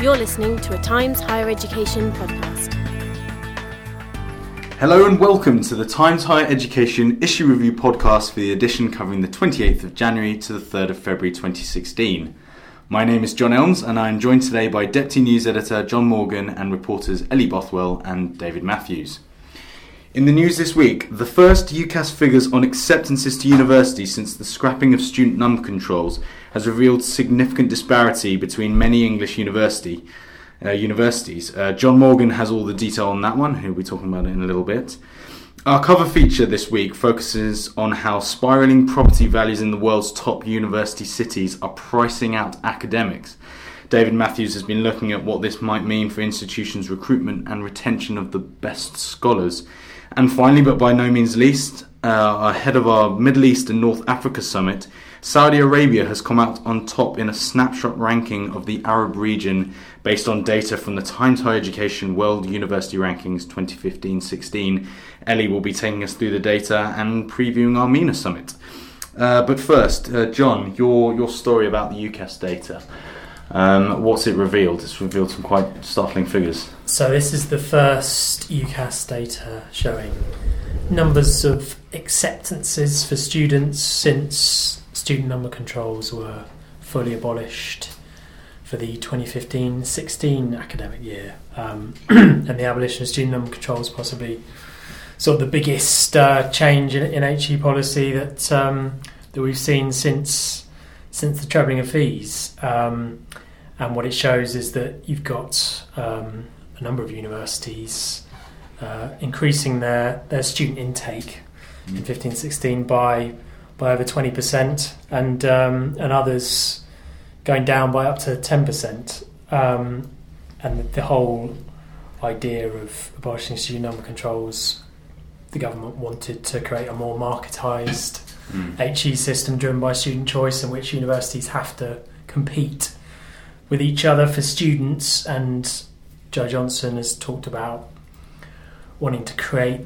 You're listening to a Times Higher Education podcast. Hello and welcome to the Times Higher Education Issue Review podcast for the edition covering the 28th of January to the 3rd of February 2016. My name is John Elms and I am joined today by Deputy News Editor John Morgan and reporters Ellie Bothwell and David Matthews. In the news this week, the first UCAS figures on acceptances to universities since the scrapping of student number controls has revealed significant disparity between many English universities. John Morgan has all the detail on that one, he'll be talking about it in a little bit. Our cover feature this week focuses on how spiralling property values in the world's top university cities are pricing out academics. David Matthews has been looking at what this might mean for institutions' recruitment and retention of the best scholars. And finally, but by no means least, ahead of our Middle East and North Africa summit, Saudi Arabia has come out on top in a snapshot ranking of the Arab region based on data from the Times Higher Education World University Rankings 2015-16. Ellie will be taking us through the data and previewing our MENA summit. But first, John, your story about the UCAS data. What's it revealed? It's revealed some quite startling figures. So this is the first UCAS data showing numbers of acceptances for students since student number controls were fully abolished for the 2015-16 academic year. And the abolition of student number controls possibly sort of the biggest change in HE policy that we've seen since the trebling of fees. And what it shows is that you've got a number of universities increasing their student intake in 15-16 by over 20%, and others going down by up to 10%. And the whole idea of abolishing student number controls, the government wanted to create a more marketised HE system driven by student choice, in which universities have to compete with each other for students. And Joe Johnson has talked about wanting to create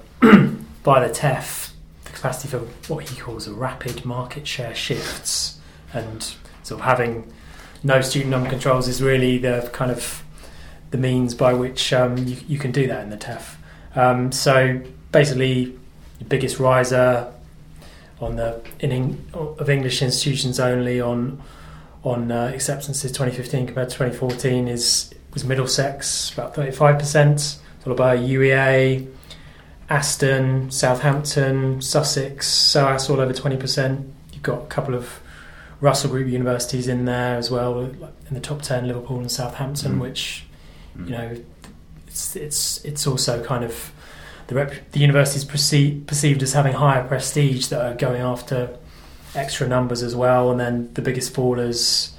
by the TEF, the capacity for what he calls a rapid market share shifts, and sort of having no student number controls is really the kind of the means by which you can do that in the TEF. So basically, the biggest riser of English institutions only on acceptances 2015 compared to 2014 was Middlesex, about 35%, followed by UEA, Aston, Southampton, Sussex, SOAS all over 20%. You've got a couple of Russell Group universities in there as well, in the top 10, Liverpool and Southampton, which, you know, it's also kind of the universities perceived as having higher prestige that are going after extra numbers as well. And then the biggest fallers,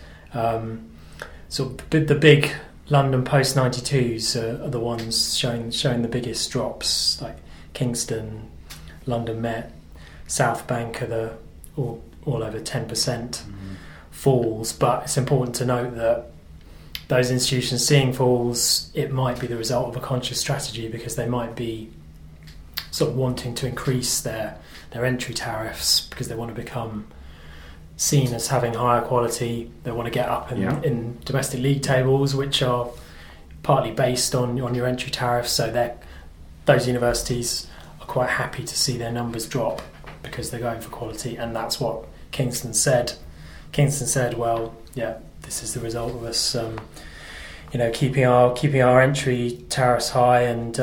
sort of the big London post 92s are the ones showing the biggest drops, like Kingston, London Met, South Bank are all over 10% falls. But it's important to note that those institutions seeing falls, it might be the result of a conscious strategy, because they might be sort of wanting to increase their entry tariffs because they want to become seen as having higher quality. They want to get up in domestic league tables, which are partly based on your entry tariffs. So those universities are quite happy to see their numbers drop because they're going for quality, and that's what Kingston said. Kingston said, "Well, yeah, this is the result of us, keeping our entry tariffs high and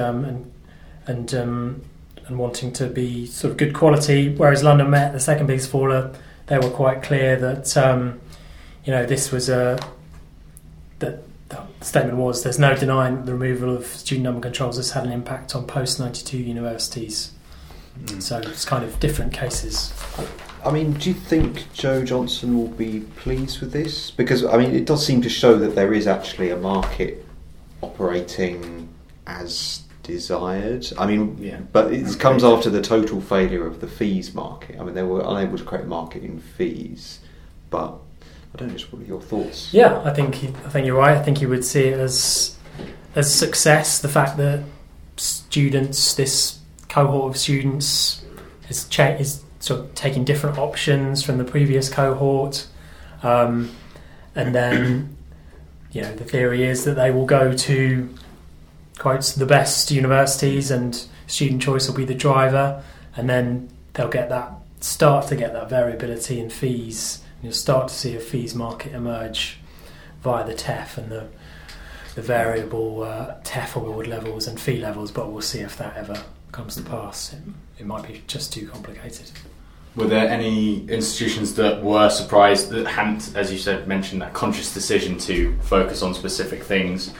wanting to be sort of good quality." Whereas London Met, the second biggest faller, they were quite clear that this was that the statement was, there's no denying that the removal of student number controls has had an impact on post 92 universities. So it's kind of different cases. I mean, do you think Joe Johnson will be pleased with this? Because, I mean, it does seem to show that there is actually a market operating as desired. I mean, but it comes after the total failure of the fees market. I mean, they were unable to create a market in fees, but I don't know, what are your thoughts? Yeah, I think you're right. I think he would see it as success. The fact that students, this cohort of students, is sort of taking different options from the previous cohort, and then the theory is that they will go to, quotes, the best universities, and student choice will be the driver, and then they'll start to get that variability in fees. And you'll start to see a fees market emerge via the TEF and the variable TEF award levels and fee levels, but we'll see if that ever comes to pass. It might be just too complicated. Were there any institutions that were surprised that hadn't, as you said, mentioned that conscious decision to focus on specific things,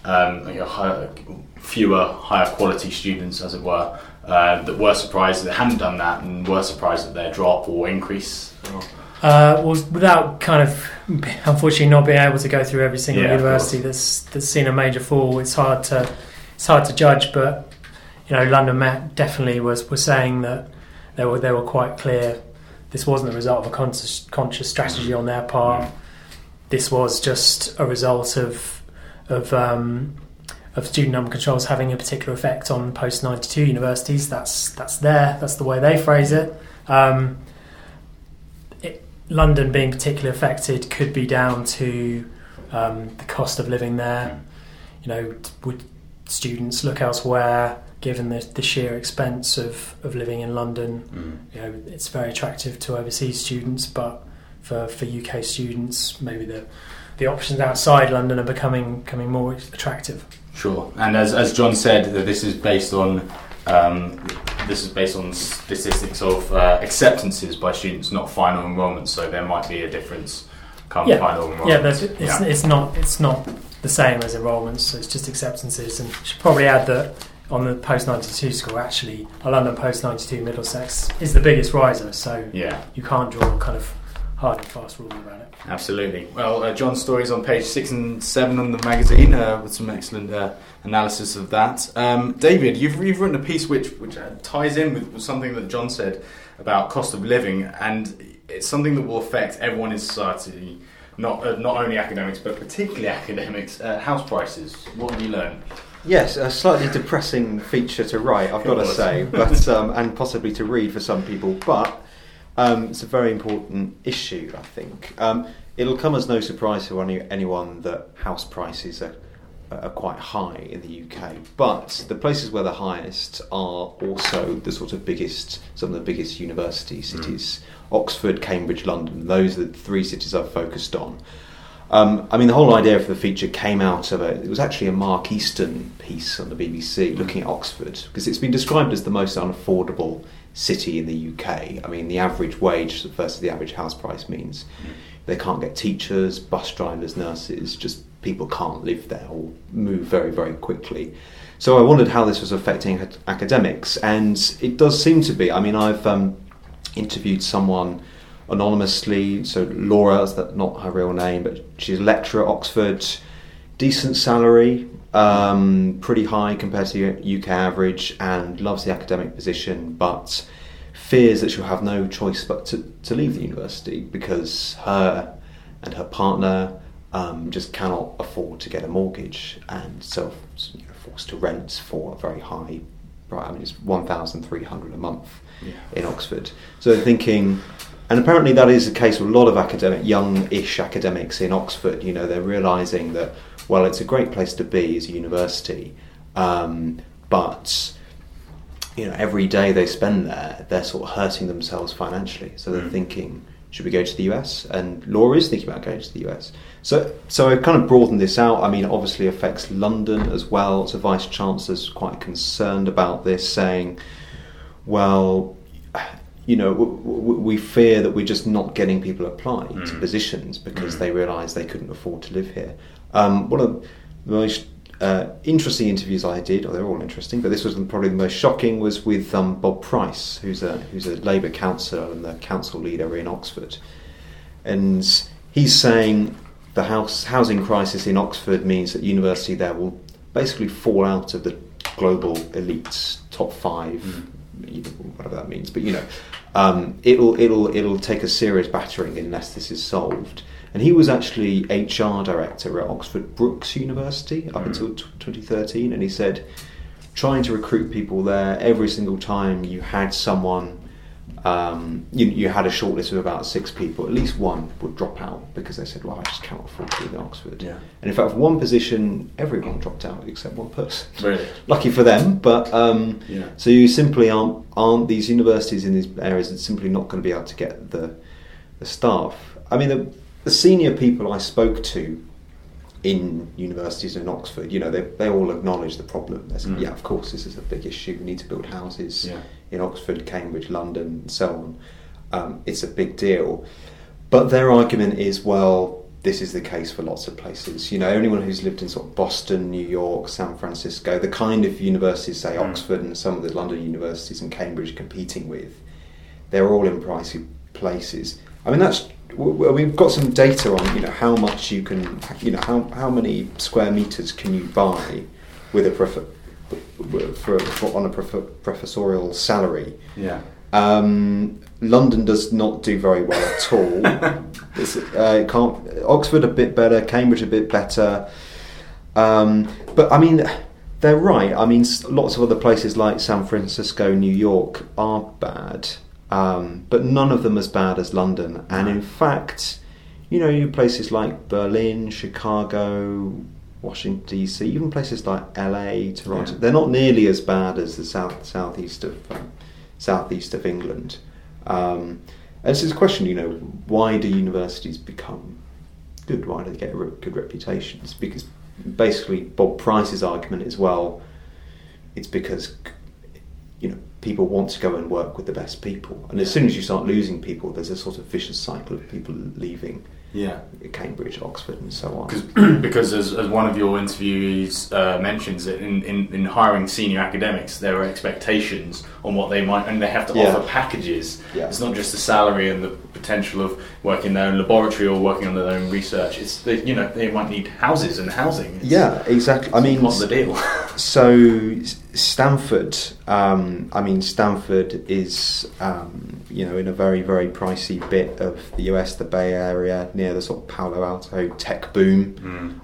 fewer higher quality students, as it were, that were surprised that hadn't done that and were surprised at their drop or increase? Well, without kind of, unfortunately, not being able to go through every single university that's seen a major fall, it's hard to judge. But London Met definitely was saying that they were quite clear. This wasn't the result of a conscious strategy on their part. This was just a result of student number controls having a particular effect on post 92 universities. That's the way they phrase it. London being particularly affected could be down to the cost of living there. Would students look elsewhere given the sheer expense of living in London? It's very attractive to overseas students, but for UK students, maybe the options outside London are becoming more attractive. Sure, and as John said, that this is based on statistics of acceptances by students, not final enrolment. So there might be a difference come final enrolment. It's not the same as enrolments. So it's just acceptances, and I should probably add that on the post 92 score, actually, a London post 92 Middlesex is the biggest riser. So you can't draw a kind of hard and fast rule about it. Absolutely. Well, John's story is on page 6 and 7 on the magazine with some excellent analysis of that. David, you've written a piece which ties in with something that John said about cost of living, and it's something that will affect everyone in society, not only academics, but particularly academics. House prices. What have you learned? Yes, a slightly depressing feature to write, I've got to say, but and possibly to read for some people, but it's a very important issue, I think. It'll come as no surprise to anyone that house prices are quite high in the UK, but the places where they're highest are also the sort of some of the biggest university cities. Oxford, Cambridge, London, those are the three cities I've focused on. The whole idea for the feature came out of it was actually a Mark Easton piece on the BBC looking at Oxford, because it's been described as the most unaffordable city in the UK. The average wage versus the average house price means they can't get teachers, bus drivers, nurses, just people can't live there or move very, very quickly. So I wondered how this was affecting academics, and it does seem to be. I've interviewed someone anonymously, so Laura, that's not her real name, but she's a lecturer at Oxford, decent salary, pretty high compared to UK average, and loves the academic position, but fears that she'll have no choice but to leave the university because her and her partner just cannot afford to get a mortgage, and so forced to rent for a very high price. It's $1,300 a month in Oxford. So they're thinking, and apparently that is the case with a lot of young-ish academics in Oxford. They're realising that, well, it's a great place to be as a university, but every day they spend there, they're sort of hurting themselves financially. So they're thinking, should we go to the US? And Laura is thinking about going to the US. So I've kind of broadened this out. Obviously it affects London as well. So Vice Chancellor's quite concerned about this, saying, well, we fear that we're just not getting people apply to positions because they realise they couldn't afford to live here. One of the most interesting interviews I did, they're all interesting, but this was probably the most shocking, was with Bob Price, who's a Labour councillor and the council leader in Oxford. And he's saying the housing crisis in Oxford means that university there will basically fall out of the global elite's top 5, whatever that means, but it'll take a serious battering unless this is solved. And he was actually HR director at Oxford Brookes University up until 2013, and he said trying to recruit people there, every single time you had someone you had a shortlist of about 6 people. At least one would drop out because they said, well, I just can't afford to be in Oxford. Yeah. And in fact, for one position, everyone dropped out except one person. Really? Lucky for them, but so you simply aren't these universities in these areas are simply not going to be able to get the staff. I mean, the senior people I spoke to in universities in Oxford, they all acknowledge the problem. They said, yeah, of course, this is a big issue. We need to build houses in Oxford, Cambridge, London, and so on. It's a big deal. But their argument is, well, this is the case for lots of places. Anyone who's lived in sort of Boston, New York, San Francisco, the kind of universities, say Oxford and some of the London universities and Cambridge competing with, they're all in pricey places. I mean, we've got some data on how much you can, how many square meters can you buy with on a professorial salary. Yeah. London does not do very well at all. Oxford a bit better, Cambridge a bit better. But I mean, they're right. I mean, lots of other places like San Francisco, New York are bad. But none of them as bad as London. And in fact, you places like Berlin, Chicago, Washington DC, even places like LA, Toronto, they're not nearly as bad as the southeast of England. And it's this question, why do universities become good? Why do they get good reputations? Because basically Bob Price's argument is, well, it's because people want to go and work with the best people, and as soon as you start losing people, there's a sort of vicious cycle of people leaving. Cambridge, Oxford, and so on. Because as one of your interviewees mentions, that in hiring senior academics, there are expectations on what they might, and they have to offer packages. It's not just the salary and the potential of working in their own laboratory or working on their own research. It's they might need houses and housing. Exactly. I mean, what's the deal? So Stanford, Stanford is in a very, very pricey bit of the US, the Bay Area, near the sort of Palo Alto tech boom.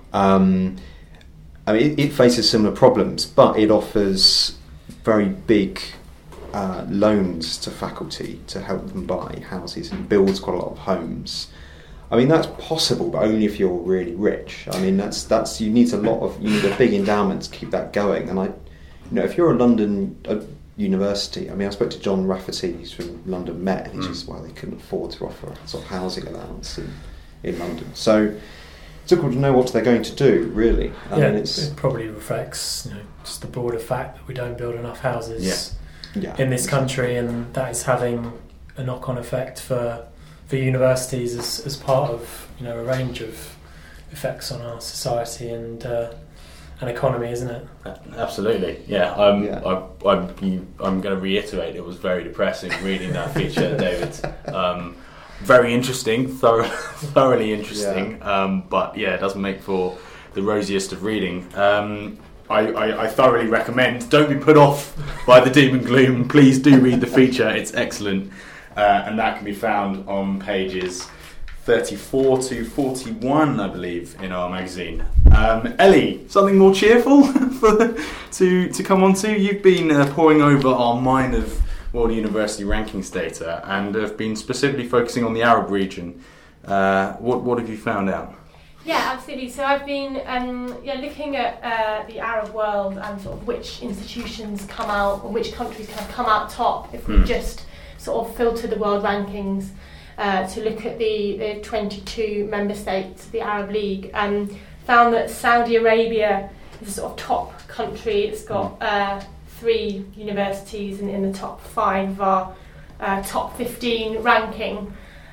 It faces similar problems, but it offers very big loans to faculty to help them buy houses and builds quite a lot of homes. I mean, that's possible, but only if you're really rich. I mean, that's you need a big endowment to keep that going. And if you're a London university, I mean, I spoke to John Rafferty, he's from London Met, and he says, well, they couldn't afford to offer a sort of housing allowance in London. So it's difficult to know what they're going to do, really. I mean, it probably reflects just the broader fact that we don't build enough houses in this country, and that is having a knock-on effect for universities as part of a range of effects on our society and economy, isn't it? Absolutely, I'm going to reiterate, it was very depressing reading that feature, David. Very interesting, thoroughly interesting, but it doesn't make for the rosiest of reading. I thoroughly recommend, don't be put off by the doom and gloom, please do read the feature, it's excellent. And that can be found on pages 34 to 41, I believe, in our magazine. Ellie, something more cheerful to come on to? You've been poring over our mine of World University Rankings data and have been specifically focusing on the Arab region. What have you found out? Yeah, absolutely. So I've been looking at the Arab world and sort of which institutions come out, or which countries kind of come out top if we just sort of filter the world rankings to look at the 22 member states of the Arab League, and found that Saudi Arabia is a sort of top country. It's got 3 universities in the top 5 of our top 15 ranking.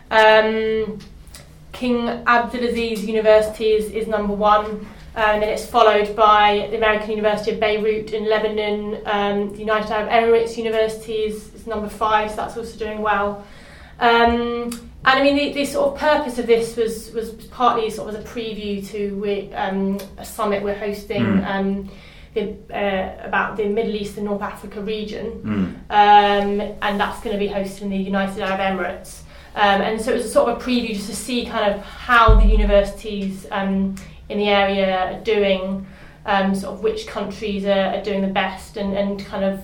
King Abdulaziz University is number 1, and then it's followed by the American University of Beirut in Lebanon. The United Arab Emirates University is number 5, so that's also doing well. And I mean, the sort of purpose of this was partly sort of as a preview to a summit we're hosting about the Middle East and North Africa region, and that's going to be hosted in the United Arab Emirates. And so it was a sort of a preview just to see kind of how the universities in the area are doing, sort of which countries are doing the best, and kind of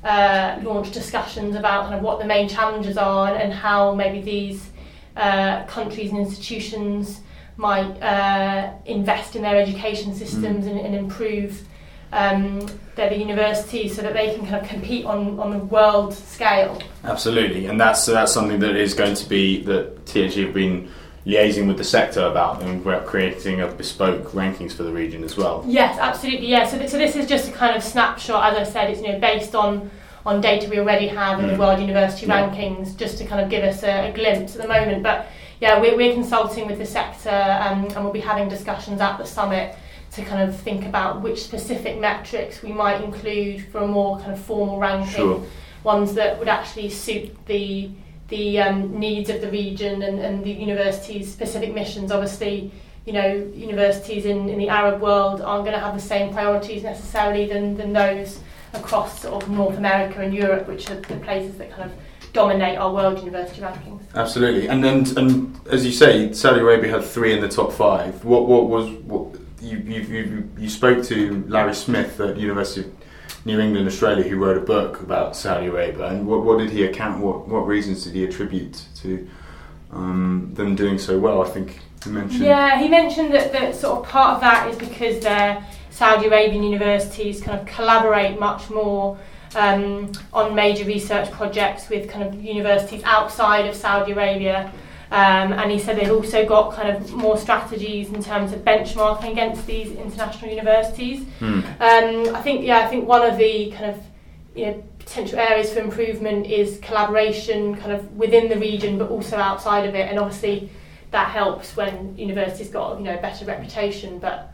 launch discussions about kind of what the main challenges are and how maybe these countries and institutions might invest in their education systems and improve their universities so that they can kind of compete on the world scale. Absolutely, and that's something that is going to be that THE have been liaising with the sector about, and we're creating a bespoke rankings for the region as well. Yes, absolutely. Yeah. So this is just a kind of snapshot. As I said, it's based on data we already have in the World University Rankings, just to kind of give us a glimpse at the moment. But yeah, we're consulting with the sector, and we'll be having discussions at the summit to kind of think about which specific metrics we might include for a more kind of formal ranking, ones that would actually suit the needs of the region and the university's specific missions. Obviously, universities in the Arab world aren't going to have the same priorities necessarily than those across sort of North America and Europe, which are the places that kind of dominate our world university rankings. Absolutely, and as you say, Saudi Arabia had 3 in the top 5. What you spoke to Larry Smith at University of New England, Australia, who wrote a book about Saudi Arabia, and what did he account? What reasons did he attribute to them doing so well? I think he mentioned. Yeah, he mentioned that sort of part of that is because their Saudi Arabian universities kind of collaborate much more on major research projects with kind of universities outside of Saudi Arabia. And he said they've also got kind of more strategies in terms of benchmarking against these international universities. I think one of the kind of potential areas for improvement is collaboration kind of within the region but also outside of it, and obviously that helps when universities got a better reputation, but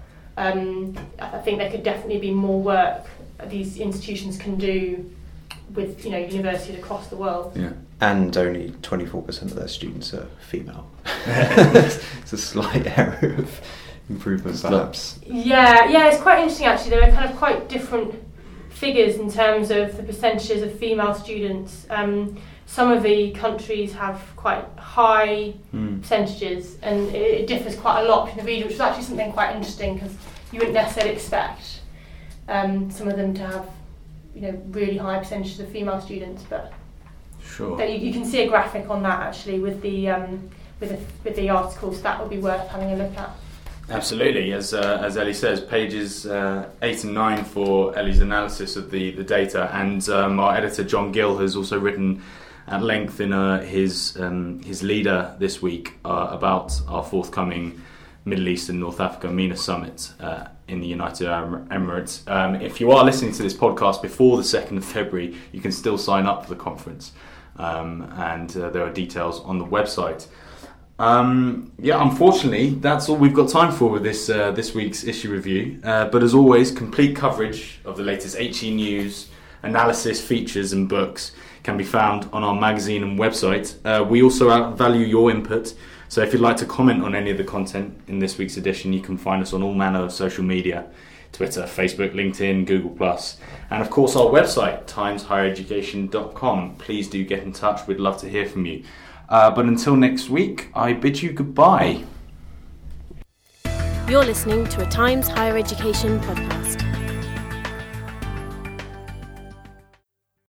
I think there could definitely be more work these institutions can do with universities across the world. Yeah. And only 24% of their students are female. It's a slight area of improvement, perhaps. Yeah, it's quite interesting actually. There are kind of quite different figures in terms of the percentages of female students. Some of the countries have quite high percentages, and it differs quite a lot between the region, which is actually something quite interesting because you wouldn't necessarily expect some of them to have really high percentages of female students, but sure. You can see a graphic on that actually with the article, so that would be worth having a look at. Absolutely, as Ellie says, pages 8 and 9 for Ellie's analysis of the data, and our editor John Gill has also written at length in his leader this week about our forthcoming Middle East and North Africa MENA summit in the United Arab Emirates. If you are listening to this podcast before the 2nd of February, you can still sign up for the conference, and there are details on the website. Unfortunately, that's all we've got time for with this week's issue review. But as always, complete coverage of the latest HE news, analysis, features and books can be found on our magazine and website. We also value your input, so if you'd like to comment on any of the content in this week's edition, you can find us on all manner of social media: Twitter, Facebook, LinkedIn, Google+, and of course our website, timeshighereducation.com. Please do get in touch, we'd love to hear from you. But until next week, I bid you goodbye. You're listening to a Times Higher Education podcast.